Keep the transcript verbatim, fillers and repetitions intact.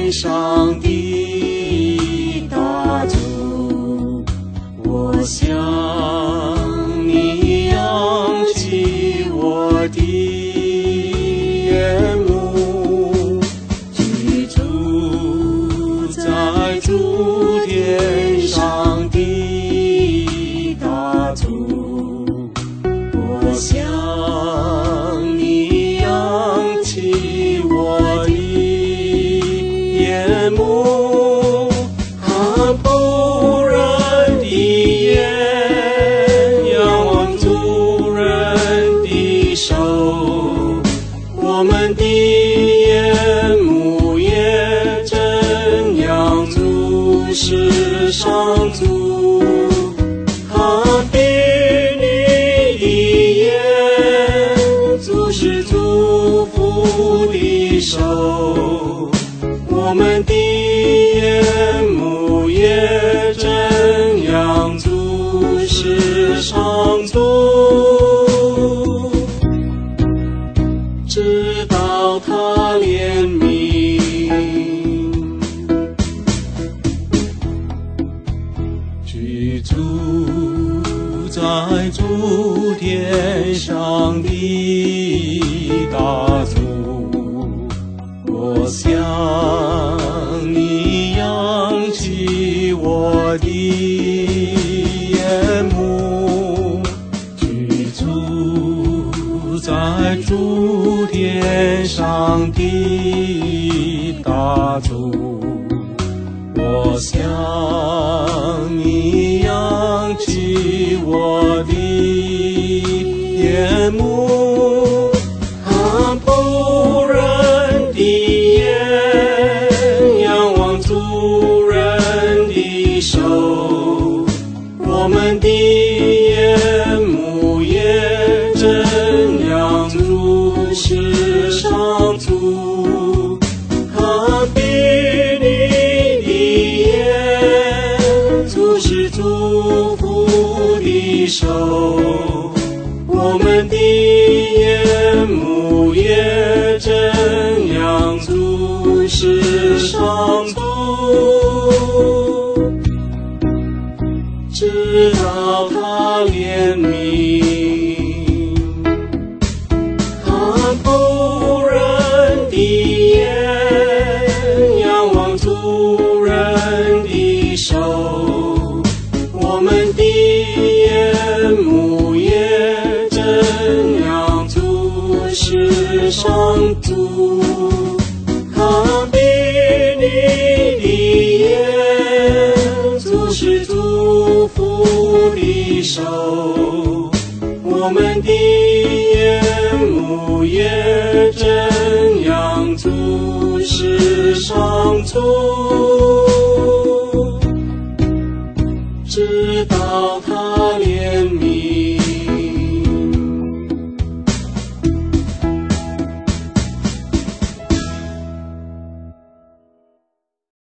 天上的大主，我向你扬起我的眼目，居住在诸天上的大主，我向你扬起我的眼目，看不人的眼，仰望主人的手，我们的眼目也真仰主世上主，看比你的眼，主是祝福的手，我们的眼目也真仰主世上主，直到他怜悯，居住在诸天上的大主，我向你扬起我的眼目，居住在诸天上的大主，我向你扬起我的眼目，看不人的眼，仰望主人的手，我们的眼目也真仰主世上主，看比你的眼，主是祝福的手，我们的眼目也真仰主世上主，直到他怜悯，看不人的眼，仰望主人的手，我们的眼目也真仰主世上主，看比你的眼，主是祝福的手，我们的眼目也真仰主世上主。